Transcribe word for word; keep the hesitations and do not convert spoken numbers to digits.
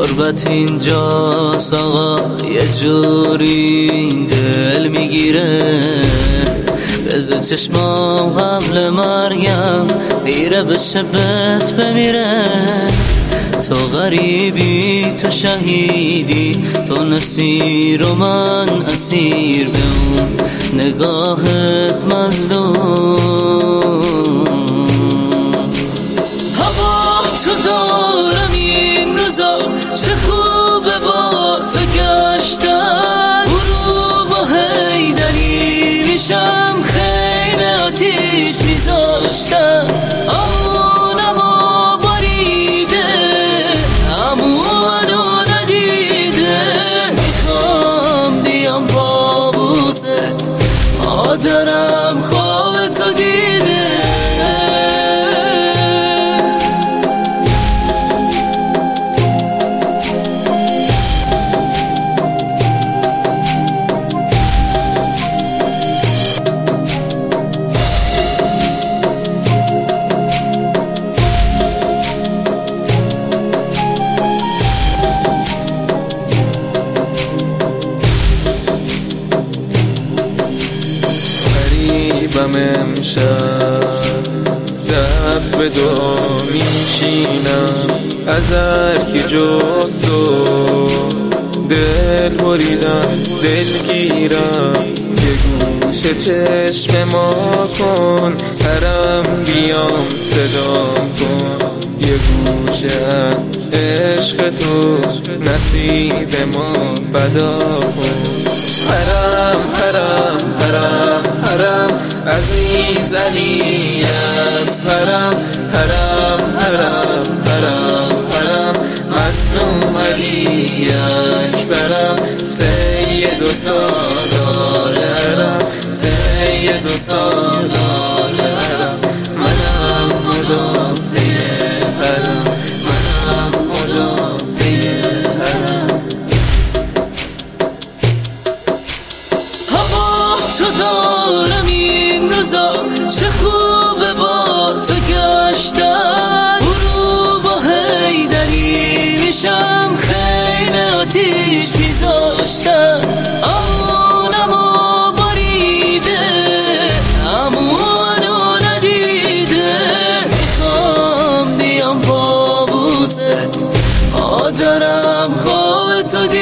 غربت اینجاست آقا، یه جوری دل میگیره. بزه چشمام قبل مرگم میره به شبت بمیره. تو غریبی تو شهیدی، تو نصیر و من اسیر، به اون نگاهت مظلوم. هوا تو دارم این روزا، چه خوبه با تو گشتن. غروب و حیدری میشم، خیلی آتیش میذاشتم. آمونم و باریده، امونو ندیده. میخوام بیام با بوست، مادرم خواب تو دیده. غریبم امشب، دست به دعا میشینم. از هر کی جز تو دل بریدم، دل گیرم. یه گوشه چشم ما کن، حرم بیام صدام کن. یه گوشه از عشق تو نصیب ما بدا کن. حرم حرم حرم حرم عزیز علی است. حرم حرم حرم حرم حرم مظلوم علی اکبرم. سید و سالار حرم، سید و سالار حرم. منم مدافع حرم، منم مدافع حرم. تو دارم این روزا، چه خوبه با تو گشتن. غروب و حیدری میشم، خیلی آتیش میذاشتم. آمونم و باریده، امونو ندیده. میخوام بیام با بوست، مادرم خواب تو دیده.